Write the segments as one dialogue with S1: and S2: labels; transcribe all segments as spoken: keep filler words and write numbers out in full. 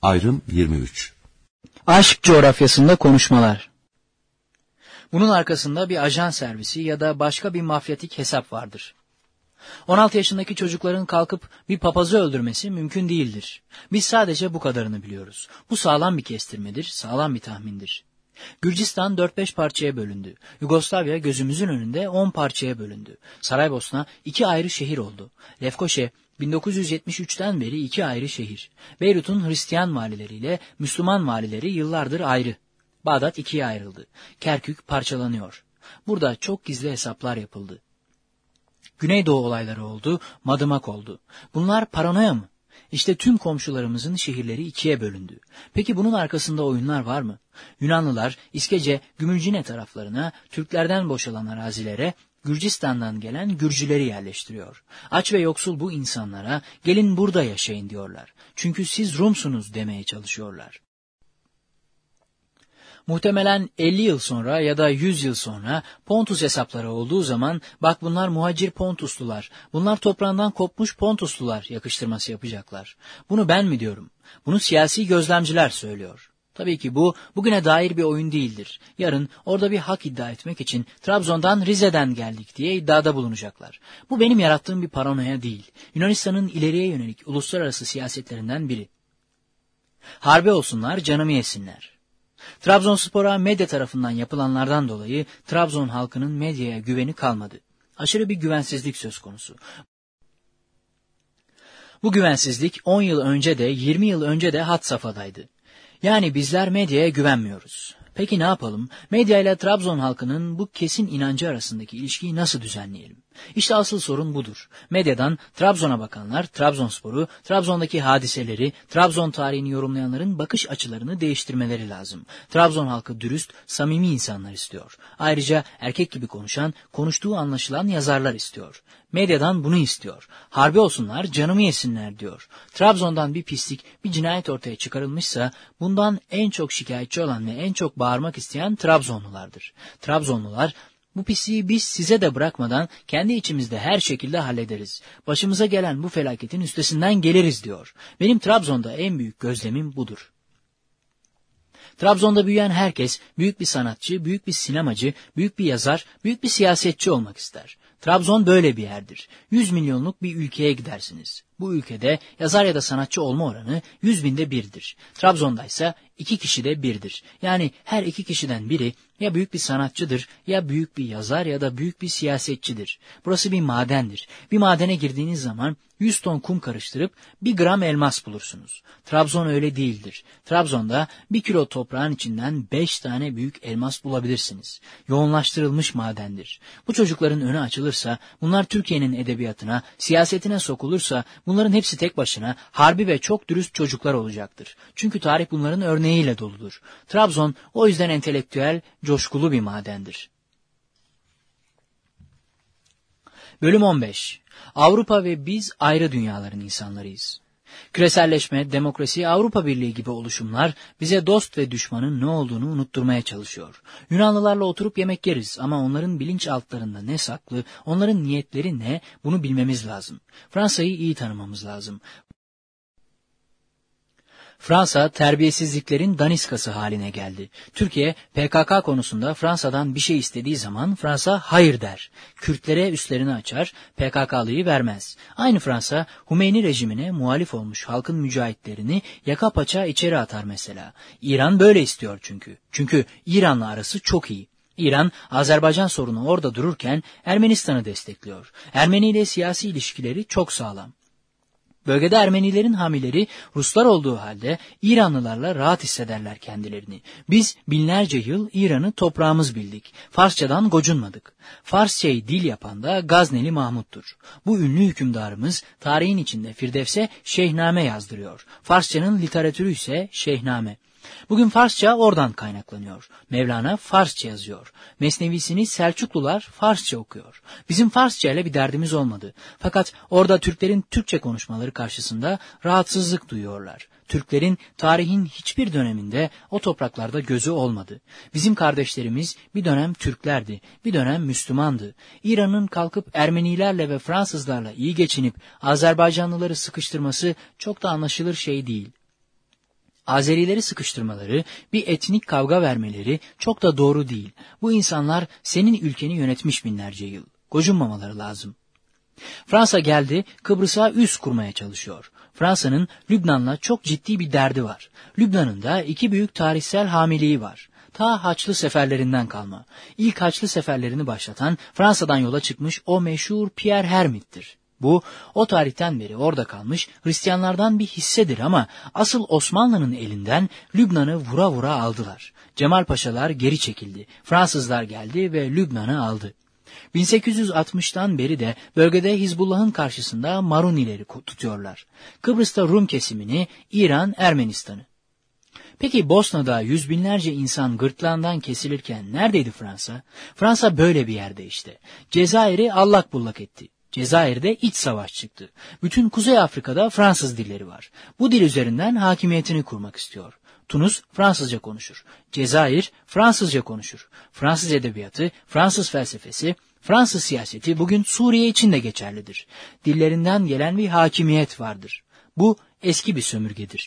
S1: Ayrım yirmi üç.
S2: Aşk coğrafyasında konuşmalar. Bunun arkasında bir ajan servisi ya da başka bir mafyatik hesap vardır. on altı yaşındaki çocukların kalkıp bir papazı öldürmesi mümkün değildir. Biz sadece bu kadarını biliyoruz. Bu sağlam bir kestirmedir, sağlam bir tahmindir. Gürcistan dört beş parçaya bölündü. Yugoslavya gözümüzün önünde on parçaya bölündü. Saraybosna iki ayrı şehir oldu. Lefkoşe bin dokuz yüz yetmiş üçten beri iki ayrı şehir. Beyrut'un Hristiyan valileriyle Müslüman valileri yıllardır ayrı. Bağdat ikiye ayrıldı. Kerkük parçalanıyor. Burada çok gizli hesaplar yapıldı. Güneydoğu olayları oldu, Madımak oldu. Bunlar paranoya mı? İşte tüm komşularımızın şehirleri ikiye bölündü. Peki bunun arkasında oyunlar var mı? Yunanlılar İskece, Gümülcine taraflarına, Türklerden boşalan arazilere, Gürcistan'dan gelen Gürcüleri yerleştiriyor. Aç ve yoksul bu insanlara gelin burada yaşayın diyorlar. Çünkü siz Rumsunuz demeye çalışıyorlar. Muhtemelen elli yıl sonra ya da yüz yıl sonra Pontus hesapları olduğu zaman bak bunlar muhacir Pontuslular, bunlar toprağından kopmuş Pontuslular yakıştırması yapacaklar. Bunu ben mi diyorum? Bunu siyasi gözlemciler söylüyor. Tabii ki bu bugüne dair bir oyun değildir. Yarın orada bir hak iddia etmek için Trabzon'dan Rize'den geldik diye iddiada bulunacaklar. Bu benim yarattığım bir paranoya değil. Yunanistan'ın ileriye yönelik uluslararası siyasetlerinden biri. Harbe olsunlar, canımı yesinler. Trabzonspor'a medya tarafından yapılanlardan dolayı Trabzon halkının medyaya güveni kalmadı. Aşırı bir güvensizlik söz konusu. Bu güvensizlik on yıl önce de yirmi yıl önce de had safhadaydı. Yani bizler medyaya güvenmiyoruz. Peki ne yapalım? Medya ile Trabzon halkının bu kesin inancı arasındaki ilişkiyi nasıl düzenleyelim? İşte asıl sorun budur. Medyadan Trabzon'a bakanlar, Trabzonspor'u, Trabzon'daki hadiseleri, Trabzon tarihini yorumlayanların bakış açılarını değiştirmeleri lazım. Trabzon halkı dürüst, samimi insanlar istiyor. Ayrıca erkek gibi konuşan, konuştuğu anlaşılan yazarlar istiyor. Medyadan bunu istiyor. Harbi olsunlar, canımı yesinler diyor. Trabzon'dan bir pislik, bir cinayet ortaya çıkarılmışsa bundan en çok şikayetçi olan ve en çok bağırmak isteyen Trabzonlulardır. Trabzonlular, bu pisliği biz size de bırakmadan kendi içimizde her şekilde hallederiz. Başımıza gelen bu felaketin üstesinden geliriz diyor. Benim Trabzon'da en büyük gözlemim budur. Trabzon'da büyüyen herkes büyük bir sanatçı, büyük bir sinemacı, büyük bir yazar, büyük bir siyasetçi olmak ister. Trabzon böyle bir yerdir. yüz milyonluk bir ülkeye gidersiniz. Bu ülkede yazar ya da sanatçı olma oranı yüz binde birdir. Trabzon'daysa iki kişi de birdir. Yani her iki kişiden biri ya büyük bir sanatçıdır, ya büyük bir yazar ya da büyük bir siyasetçidir. Burası bir madendir. Bir madene girdiğiniz zaman yüz ton kum karıştırıp bir gram elmas bulursunuz. Trabzon öyle değildir. Trabzon'da bir kilo toprağın içinden beş tane büyük elmas bulabilirsiniz. Yoğunlaştırılmış madendir. Bu çocukların önü açılırsa, bunlar Türkiye'nin edebiyatına, siyasetine sokulursa, bunların hepsi tek başına harbi ve çok dürüst çocuklar olacaktır. Çünkü tarih bunların örneğiyle doludur. Trabzon o yüzden entelektüel, coşkulu bir madendir. Bölüm on beş. Avrupa ve biz ayrı dünyaların insanlarıyız. Küreselleşme, demokrasi, Avrupa Birliği gibi oluşumlar bize dost ve düşmanın ne olduğunu unutturmaya çalışıyor. Yunanlılarla oturup yemek yeriz ama onların bilinçaltlarında ne saklı, onların niyetleri ne, bunu bilmemiz lazım. Fransa'yı iyi tanımamız lazım. Fransa terbiyesizliklerin daniskası haline geldi. Türkiye P K K konusunda Fransa'dan bir şey istediği zaman Fransa hayır der. Kürtlere üstlerini açar, P K K'lıyı vermez. Aynı Fransa Hümeyni rejimine muhalif olmuş halkın mücahitlerini yaka paça içeri atar mesela. İran böyle istiyor çünkü. Çünkü İran'la arası çok iyi. İran, Azerbaycan sorunu orada dururken Ermenistan'ı destekliyor. Ermeni ile siyasi ilişkileri çok sağlam. Bölgede Ermenilerin hamileri Ruslar olduğu halde İranlılarla rahat hissederler kendilerini. Biz binlerce yıl İran'ı toprağımız bildik. Farsçadan gocunmadık. Farsçayı dil yapan da Gazneli Mahmud'dur. Bu ünlü hükümdarımız tarihin içinde Firdevs'e Şeyhname yazdırıyor. Farsçanın literatürü ise Şeyhname. Bugün Farsça oradan kaynaklanıyor. Mevlana Farsça yazıyor. Mesnevisini Selçuklular Farsça okuyor. Bizim Farsça ile bir derdimiz olmadı. Fakat orada Türklerin Türkçe konuşmaları karşısında rahatsızlık duyuyorlar. Türklerin tarihin hiçbir döneminde o topraklarda gözü olmadı. Bizim kardeşlerimiz bir dönem Türklerdi, bir dönem Müslümandı. İran'ın kalkıp Ermenilerle ve Fransızlarla iyi geçinip Azerbaycanlıları sıkıştırması çok da anlaşılır şey değil. Azerileri sıkıştırmaları, bir etnik kavga vermeleri çok da doğru değil. Bu insanlar senin ülkeni yönetmiş binlerce yıl. Gocunmamaları lazım. Fransa geldi, Kıbrıs'a üs kurmaya çalışıyor. Fransa'nın Lübnan'la çok ciddi bir derdi var. Lübnan'ın da iki büyük tarihsel hamiliği var. Ta Haçlı seferlerinden kalma. İlk Haçlı seferlerini başlatan Fransa'dan yola çıkmış o meşhur Pierre Hermit'tir. Bu, o tarihten beri orada kalmış Hristiyanlardan bir hissedir ama asıl Osmanlı'nın elinden Lübnan'ı vura vura aldılar. Cemal Paşalar geri çekildi. Fransızlar geldi ve Lübnan'ı aldı. bin sekiz yüz altmıştan beri de bölgede Hizbullah'ın karşısında Marunileri tutuyorlar. Kıbrıs'ta Rum kesimini, İran, Ermenistan'ı. Peki Bosna'da yüz binlerce insan gırtlağından kesilirken neredeydi Fransa? Fransa böyle bir yerde işte. Cezayir'i allak bullak etti. Cezayir'de iç savaş çıktı. Bütün Kuzey Afrika'da Fransız dilleri var. Bu dil üzerinden hakimiyetini kurmak istiyor. Tunus Fransızca konuşur. Cezayir Fransızca konuşur. Fransız edebiyatı, Fransız felsefesi, Fransız siyaseti bugün Suriye için de geçerlidir. Dillerinden gelen bir hakimiyet vardır. Bu eski bir sömürgedir.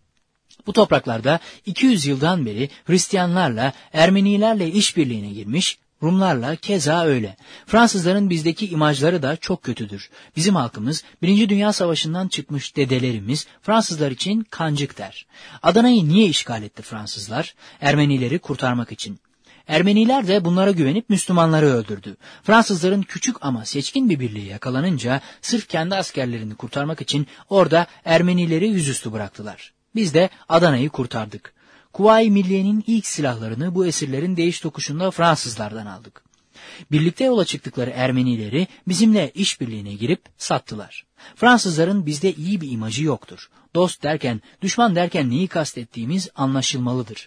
S2: Bu topraklarda iki yüz yıldan beri Hristiyanlarla, Ermenilerle işbirliğine girmiş, Rumlarla keza öyle. Fransızların bizdeki imajları da çok kötüdür. Bizim halkımız Birinci Dünya Savaşı'ndan çıkmış dedelerimiz Fransızlar için kancık der. Adana'yı niye işgal etti Fransızlar? Ermenileri kurtarmak için. Ermeniler de bunlara güvenip Müslümanları öldürdü. Fransızların küçük ama seçkin bir birliği yakalanınca sırf kendi askerlerini kurtarmak için orada Ermenileri yüzüstü bıraktılar. Biz de Adana'yı kurtardık. Kuvayi Milliye'nin ilk silahlarını bu esirlerin değiş tokuşunda Fransızlardan aldık. Birlikte yola çıktıkları Ermenileri bizimle işbirliğine girip sattılar. Fransızların bizde iyi bir imajı yoktur. Dost derken, düşman derken neyi kastettiğimiz anlaşılmalıdır.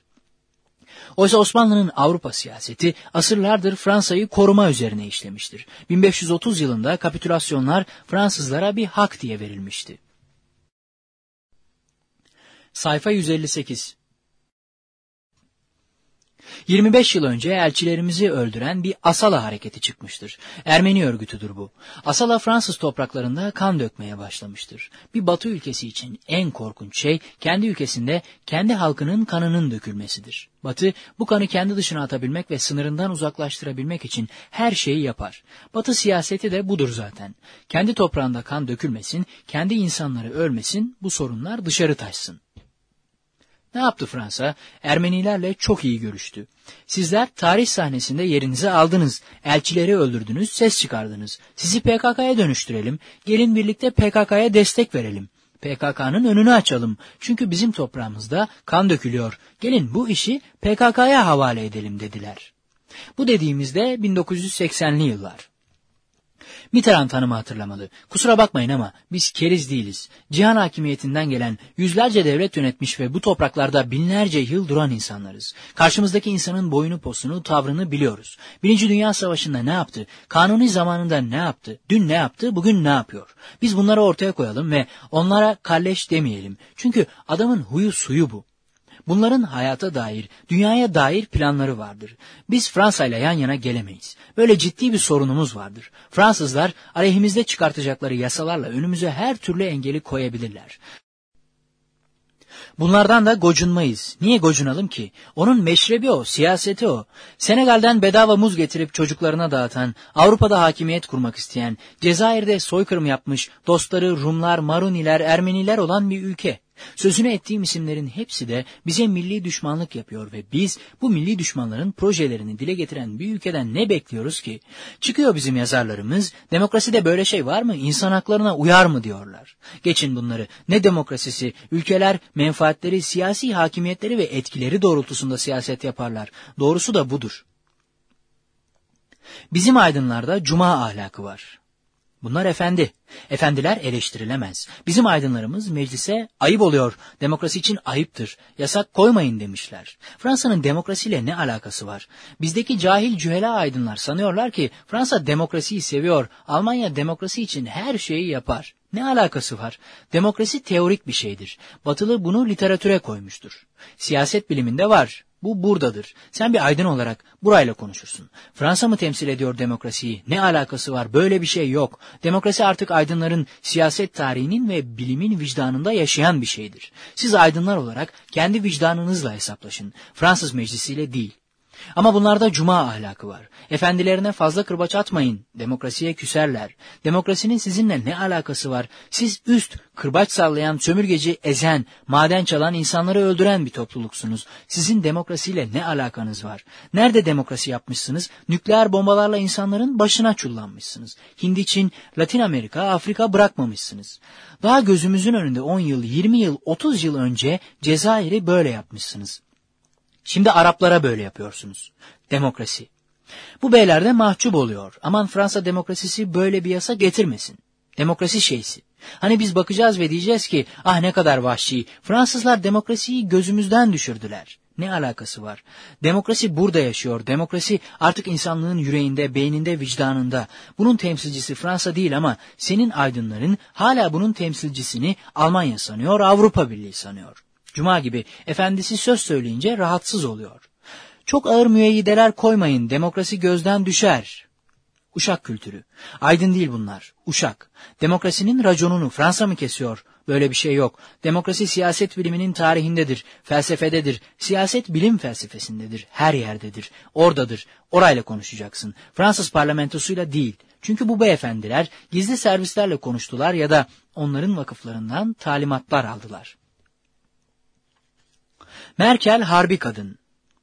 S2: Oysa Osmanlı'nın Avrupa siyaseti asırlardır Fransa'yı koruma üzerine işlemiştir. bin beş yüz otuz yılında kapitülasyonlar Fransızlara bir hak diye verilmişti. Sayfa yüz elli sekiz. yirmi beş yıl önce elçilerimizi öldüren bir Asala hareketi çıkmıştır. Ermeni örgütüdür bu. Asala Fransız topraklarında kan dökmeye başlamıştır. Bir Batı ülkesi için en korkunç şey kendi ülkesinde kendi halkının kanının dökülmesidir. Batı bu kanı kendi dışına atabilmek ve sınırından uzaklaştırabilmek için her şeyi yapar. Batı siyaseti de budur zaten. Kendi toprağında kan dökülmesin, kendi insanları ölmesin, bu sorunlar dışarı taşsın. Ne yaptı Fransa? Ermenilerle çok iyi görüştü. Sizler tarih sahnesinde yerinizi aldınız, elçileri öldürdünüz, ses çıkardınız. Sizi P K K'ya dönüştürelim, gelin birlikte P K K'ya destek verelim. P K K'nın önünü açalım. Çünkü bizim toprağımızda kan dökülüyor. Gelin bu işi P K K'ya havale edelim dediler. Bu dediğimizde bin dokuz yüz seksenli yıllar. Mitterrand Hanım'ı hatırlamalı. Kusura bakmayın ama biz keriz değiliz. Cihan hakimiyetinden gelen yüzlerce devlet yönetmiş ve bu topraklarda binlerce yıl duran insanlarız. Karşımızdaki insanın boyunu posunu, tavrını biliyoruz. Birinci Dünya Savaşı'nda ne yaptı? Kanuni zamanında ne yaptı? Dün ne yaptı? Bugün ne yapıyor? Biz bunları ortaya koyalım ve onlara kalleş demeyelim. Çünkü adamın huyu suyu bu. Bunların hayata dair, dünyaya dair planları vardır. Biz Fransa ile yan yana gelemeyiz. Böyle ciddi bir sorunumuz vardır. Fransızlar aleyhimizde çıkartacakları yasalarla önümüze her türlü engeli koyabilirler. Bunlardan da gocunmayız. Niye gocunalım ki? Onun meşrebi o, siyaseti o. Senegal'den bedava muz getirip çocuklarına dağıtan, Avrupa'da hakimiyet kurmak isteyen, Cezayir'de soykırım yapmış, dostları Rumlar, Maruniler, Ermeniler olan bir ülke. Sözünü ettiğim isimlerin hepsi de bize milli düşmanlık yapıyor ve biz bu milli düşmanların projelerini dile getiren bir ülkeden ne bekliyoruz ki? Çıkıyor bizim yazarlarımız, demokraside böyle şey var mı, insan haklarına uyar mı diyorlar. Geçin bunları, ne demokrasisi, ülkeler menfaatleri, siyasi hakimiyetleri ve etkileri doğrultusunda siyaset yaparlar. Doğrusu da budur. Bizim aydınlarda cuma ahlakı var. Bunlar efendi. Efendiler eleştirilemez. Bizim aydınlarımız meclise ayıp oluyor, demokrasi için ayıptır, yasak koymayın demişler. Fransa'nın demokrasiyle ne alakası var? Bizdeki cahil cühela aydınlar sanıyorlar ki Fransa demokrasiyi seviyor, Almanya demokrasi için her şeyi yapar. Ne alakası var? Demokrasi teorik bir şeydir. Batılı bunu literatüre koymuştur. Siyaset biliminde var. Bu buradadır. Sen bir aydın olarak burayla konuşursun. Fransa mı temsil ediyor demokrasiyi? Ne alakası var? Böyle bir şey yok. Demokrasi artık aydınların siyaset tarihinin ve bilimin vicdanında yaşayan bir şeydir. Siz aydınlar olarak kendi vicdanınızla hesaplaşın. Fransız meclisiyle değil. Ama bunlarda cuma ahlakı var. Efendilerine fazla kırbaç atmayın. Demokrasiye küserler. Demokrasinin sizinle ne alakası var? Siz üst, kırbaç sallayan, sömürgeci, ezen, maden çalan, insanları öldüren bir topluluksunuz. Sizin demokrasiyle ne alakanız var? Nerede demokrasi yapmışsınız? Nükleer bombalarla insanların başına çullanmışsınız. Hindi, Çin, Latin Amerika, Afrika bırakmamışsınız. Daha gözümüzün önünde on yıl, yirmi yıl, otuz yıl önce Cezayir'i böyle yapmışsınız. Şimdi Araplara böyle yapıyorsunuz. Demokrasi. Bu beyler de mahcup oluyor. Aman Fransa demokrasisi böyle bir yasa getirmesin. Demokrasi şeysi. Hani biz bakacağız ve diyeceğiz ki ah ne kadar vahşi. Fransızlar demokrasiyi gözümüzden düşürdüler. Ne alakası var? Demokrasi burada yaşıyor. Demokrasi artık insanlığın yüreğinde, beyninde, vicdanında. Bunun temsilcisi Fransa değil ama senin aydınların hala bunun temsilcisini Almanya sanıyor, Avrupa Birliği sanıyor. Cuma gibi efendisi söz söyleyince rahatsız oluyor. Çok ağır müeyyideler koymayın, demokrasi gözden düşer. Uşak kültürü. Aydın değil bunlar, uşak. Demokrasinin raconunu Fransa mı kesiyor? Böyle bir şey yok. Demokrasi siyaset biliminin tarihindedir, felsefededir, siyaset bilim felsefesindedir, her yerdedir, oradadır, orayla konuşacaksın. Fransız parlamentosuyla değil. Çünkü bu beyefendiler gizli servislerle konuştular ya da onların vakıflarından talimatlar aldılar. Merkel harbi kadın.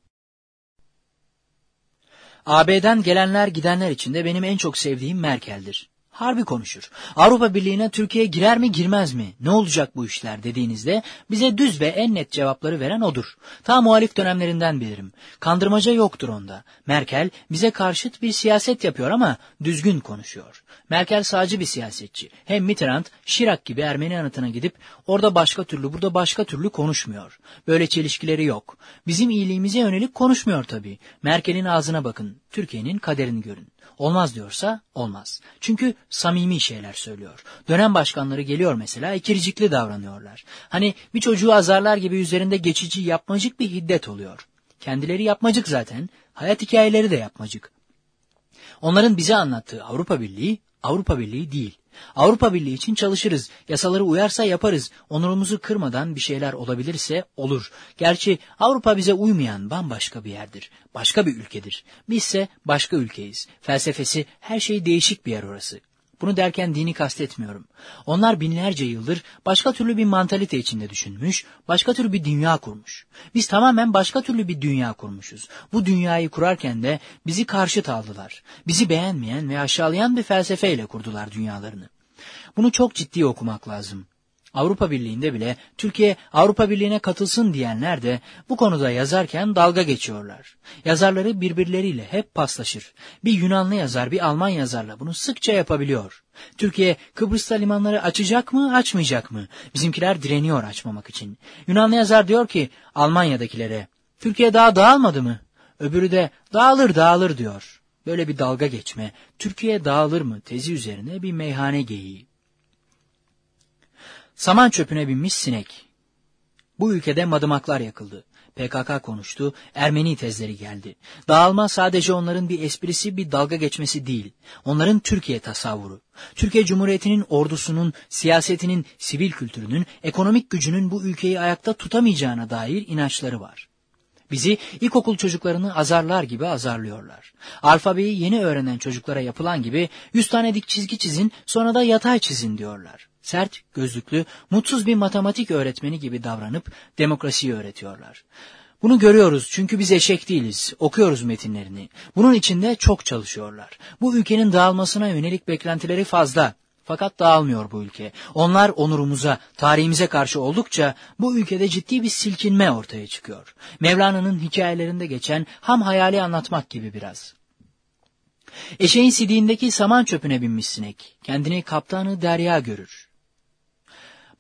S2: A B'den gelenler gidenler içinde benim en çok sevdiğim Merkel'dir. Harbi konuşur. Avrupa Birliği'ne Türkiye girer mi girmez mi? Ne olacak bu işler dediğinizde bize düz ve en net cevapları veren odur. Ta muhalif dönemlerinden bilirim. Kandırmaca yoktur onda. Merkel bize karşıt bir siyaset yapıyor ama düzgün konuşuyor. Merkel sağcı bir siyasetçi. Hem Mitterrand, Chirac gibi Ermeni anıtına gidip orada başka türlü burada başka türlü konuşmuyor. Böyle çelişkileri yok. Bizim iyiliğimize yönelik konuşmuyor tabii. Merkel'in ağzına bakın. Türkiye'nin kaderini görün. Olmaz diyorsa olmaz. Çünkü samimi şeyler söylüyor. Dönem başkanları geliyor mesela ikircikli davranıyorlar. Hani bir çocuğu azarlar gibi üzerinde geçici yapmacık bir hiddet oluyor. Kendileri yapmacık zaten. Hayat hikayeleri de yapmacık. Onların bize anlattığı Avrupa Birliği, Avrupa Birliği değil. Avrupa Birliği için çalışırız. Yasaları uyarsa yaparız. Onurumuzu kırmadan bir şeyler olabilirse olur. Gerçi Avrupa bize uymayan bambaşka bir yerdir. Başka bir ülkedir. Bizse başka ülkeyiz. Felsefesi, her şey değişik bir yer orası. Bunu derken dini kastetmiyorum. Onlar binlerce yıldır başka türlü bir mantalite içinde düşünmüş, başka türlü bir dünya kurmuş. Biz tamamen başka türlü bir dünya kurmuşuz. Bu dünyayı kurarken de bizi karşıt aldılar. Bizi beğenmeyen ve aşağılayan bir felsefeyle kurdular dünyalarını. Bunu çok ciddi okumak lazım. Avrupa Birliği'nde bile Türkiye Avrupa Birliği'ne katılsın diyenler de bu konuda yazarken dalga geçiyorlar. Yazarları birbirleriyle hep paslaşır. Bir Yunanlı yazar bir Alman yazarla bunu sıkça yapabiliyor. Türkiye Kıbrıs'ta limanları açacak mı açmayacak mı? Bizimkiler direniyor açmamak için. Yunanlı yazar diyor ki Almanya'dakilere Türkiye daha dağılmadı mı? Öbürü de dağılır dağılır diyor. Böyle bir dalga geçme Türkiye dağılır mı tezi üzerine bir meyhane geyiği. Saman çöpüne binmiş sinek. Bu ülkede madımaklar yakıldı. P K K konuştu, Ermeni tezleri geldi. Dağılma sadece onların bir esprisi, bir dalga geçmesi değil. Onların Türkiye tasavvuru. Türkiye Cumhuriyeti'nin ordusunun, siyasetinin, sivil kültürünün, ekonomik gücünün bu ülkeyi ayakta tutamayacağına dair inançları var. Bizi ilkokul çocuklarını azarlar gibi azarlıyorlar. Alfabeyi yeni öğrenen çocuklara yapılan gibi yüz tane dik çizgi çizin, sonra da yatay çizin diyorlar. Sert, gözlüklü, mutsuz bir matematik öğretmeni gibi davranıp demokrasiyi öğretiyorlar. Bunu görüyoruz çünkü biz eşek değiliz, okuyoruz metinlerini. Bunun içinde çok çalışıyorlar. Bu ülkenin dağılmasına yönelik beklentileri fazla. Fakat dağılmıyor bu ülke. Onlar onurumuza, tarihimize karşı oldukça bu ülkede ciddi bir silkinme ortaya çıkıyor. Mevlana'nın hikayelerinde geçen ham hayali anlatmak gibi biraz. Eşeğin sidiğindeki saman çöpüne binmiş sinek, kendini kaptanı derya görür.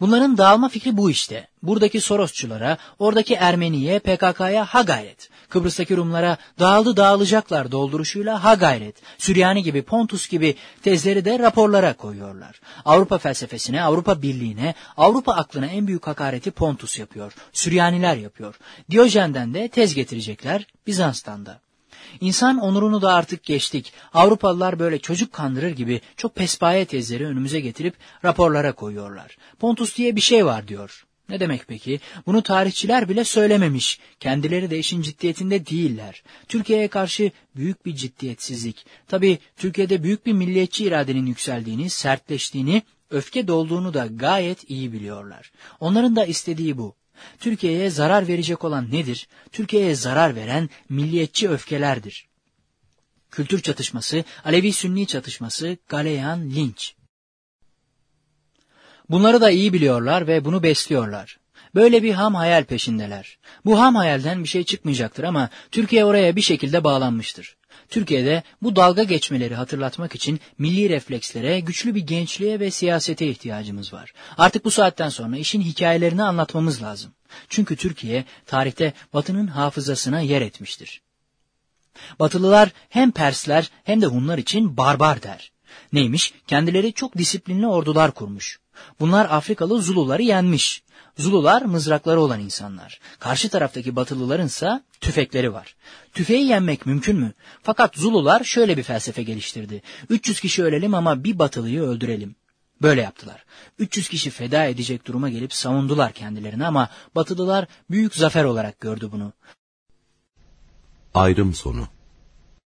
S2: Bunların dağılma fikri bu işte. Buradaki Sorosçulara, oradaki Ermeniye, P K K'ya ha gayret. Kıbrıs'taki Rumlara dağıldı dağılacaklar dolduruşuyla ha gayret. Süryani gibi, Pontus gibi tezleri de raporlara koyuyorlar. Avrupa felsefesine, Avrupa Birliği'ne, Avrupa aklına en büyük hakareti Pontus yapıyor. Süryaniler yapıyor. Diyojen'den de tez getirecekler, Bizans'tan da. İnsan onurunu da artık geçtik. Avrupalılar böyle çocuk kandırır gibi çok pespaye tezleri önümüze getirip raporlara koyuyorlar. Pontus diye bir şey var diyor. Ne demek peki? Bunu tarihçiler bile söylememiş. Kendileri de işin ciddiyetinde değiller. Türkiye'ye karşı büyük bir ciddiyetsizlik. Tabii Türkiye'de büyük bir milliyetçi iradenin yükseldiğini, sertleştiğini, öfke dolduğunu da gayet iyi biliyorlar. Onların da istediği bu. Türkiye'ye zarar verecek olan nedir? Türkiye'ye zarar veren milliyetçi öfkelerdir. Kültür çatışması, Alevi-Sünni çatışması, Galeyan, linç. Bunları da iyi biliyorlar ve bunu besliyorlar. Böyle bir ham hayal peşindeler. Bu ham hayalden bir şey çıkmayacaktır ama Türkiye oraya bir şekilde bağlanmıştır. Türkiye'de bu dalga geçmeleri hatırlatmak için milli reflekslere, güçlü bir gençliğe ve siyasete ihtiyacımız var. Artık bu saatten sonra işin hikayelerini anlatmamız lazım. Çünkü Türkiye tarihte Batı'nın hafızasına yer etmiştir. Batılılar hem Persler hem de Hunlar için barbar der. Neymiş? Kendileri çok disiplinli ordular kurmuş. Bunlar Afrikalı Zuluları yenmiş. Zulular mızrakları olan insanlar. Karşı taraftaki Batılılarınsa tüfekleri var. Tüfeği yenmek mümkün mü? Fakat Zulular şöyle bir felsefe geliştirdi. üç yüz kişi ölelim ama bir Batılıyı öldürelim. Böyle yaptılar. üç yüz kişi feda edecek duruma gelip savundular kendilerini ama Batılılar büyük zafer olarak gördü bunu.
S1: Ayrım sonu.